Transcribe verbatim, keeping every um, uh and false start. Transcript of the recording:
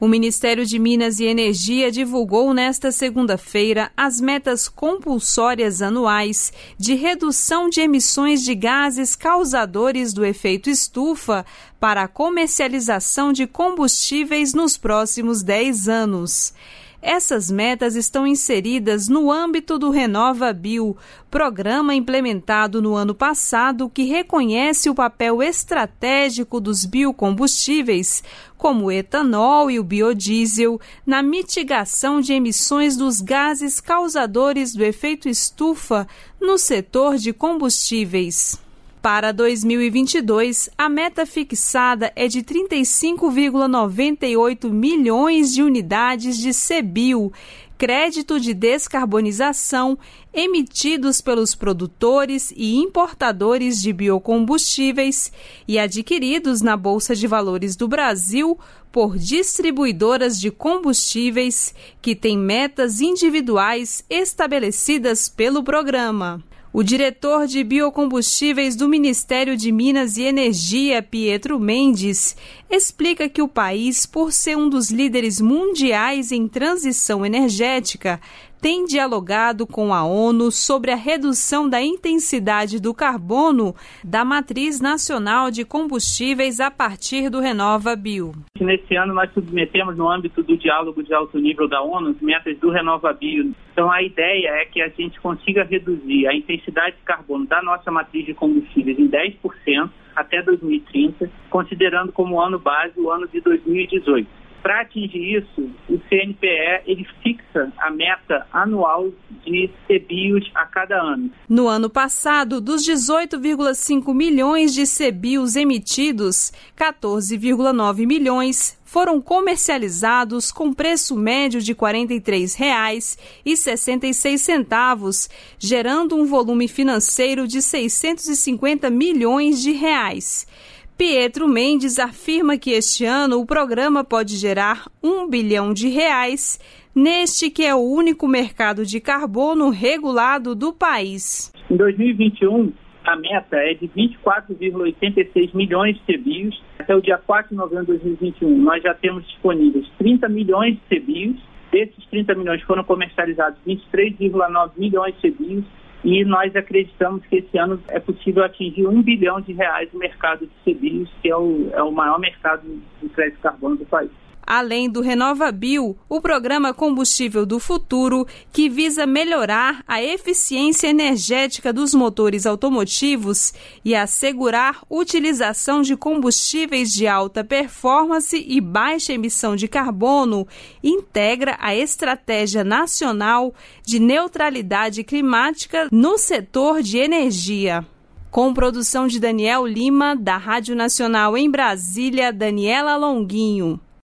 O Ministério de Minas e Energia divulgou nesta segunda-feira as metas compulsórias anuais de redução de emissões de gases causadores do efeito estufa para a comercialização de combustíveis nos próximos dez anos. Essas metas estão inseridas no âmbito do RenovaBio, programa implementado no ano passado que reconhece o papel estratégico dos biocombustíveis, como o etanol e o biodiesel, na mitigação de emissões dos gases causadores do efeito estufa no setor de combustíveis. Para dois mil e vinte e dois, a meta fixada é de trinta e cinco vírgula noventa e oito milhões de unidades de C B I O, crédito de descarbonização, emitidos pelos produtores e importadores de biocombustíveis e adquiridos na Bolsa de Valores do Brasil por distribuidoras de combustíveis que têm metas individuais estabelecidas pelo programa. O diretor de biocombustíveis do Ministério de Minas e Energia, Pietro Mendes, explica que o país, por ser um dos líderes mundiais em transição energética, tem dialogado com a ONU sobre a redução da intensidade do carbono da matriz nacional de combustíveis a partir do RenovaBio. Nesse ano nós submetemos no âmbito do diálogo de alto nível da ONU as metas do RenovaBio. Então a ideia é que a gente consiga reduzir a intensidade de carbono da nossa matriz de combustíveis em dez por cento até dois mil e trinta, considerando como ano base o ano de dois mil e dezoito. Para atingir isso, o C N P E ele fixa a meta anual de C B I Os a cada ano. No ano passado, dos dezoito vírgula cinco milhões de C B I Os emitidos, quatorze vírgula nove milhões foram comercializados com preço médio de quarenta e três reais e sessenta e seis centavos, gerando um volume financeiro de seiscentos e cinquenta milhões de reais. Pietro Mendes afirma que este ano o programa pode gerar um bilhão de reais, neste que é o único mercado de carbono regulado do país. Em dois mil e vinte e um, a meta é de vinte e quatro vírgula oitenta e seis milhões de C B I Os. Até o dia quatro de novembro de dois mil e vinte e um, nós já temos disponíveis trinta milhões de C B I Os. Desses trinta milhões foram comercializados vinte e três vírgula nove milhões de C B I Os. E nós acreditamos que esse ano é possível atingir um bilhão de reais no mercado de C B I Os, que é o, é o maior mercado de crédito de carbono do país. Além do RenovaBio, o programa Combustível do Futuro, que visa melhorar a eficiência energética dos motores automotivos e assegurar utilização de combustíveis de alta performance e baixa emissão de carbono, integra a Estratégia Nacional de Neutralidade Climática no setor de energia. Com produção de Daniel Lima, da Rádio Nacional em Brasília, Daniela Longuinho.